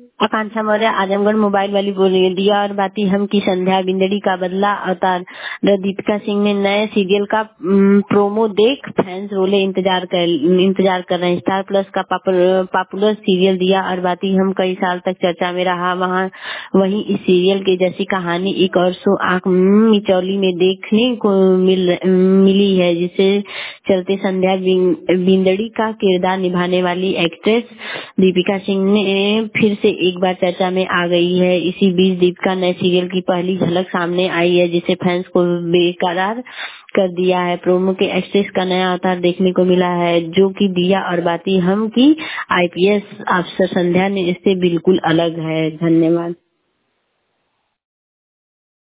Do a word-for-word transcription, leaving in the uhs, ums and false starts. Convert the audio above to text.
आकांक्षा Maurya Azamgarh mobile वाली बोल रही है। दिया और बाती हम की संध्या बिंदड़ी का बदला अवतार। दीपिका सिंह ने नए सीरियल का उम, प्रोमो देख फैंस रोले इंतजार कर इंतजार कर रहे हैं। स्टार प्लस का popular popular serial Diya Aur बाती हम कई साल तक चर्चा में रहा। वहाँ वहीं इस सीरियल के जैसी कहानी एक और शो आंख मिचौली में देखने को मिल मिली है, जिसे चलते संध्या बिंदड़ी का किरदार निभाने वाली एक्ट्रेस दीपिका सिंह ने फिर से एक बार चर्चा में आ गई है। इसी बीच दीपिका नए सीरियल की पहली झलक सामने आई है, जिसे फैंस को बेकरार कर दिया है। प्रोमो के एक्ट्रेस का नया अवतार देखने को मिला है, जो कि दिया और बाती हम की आईपीएस अफसर संध्या ने इससे बिल्कुल अलग है। धन्यवाद।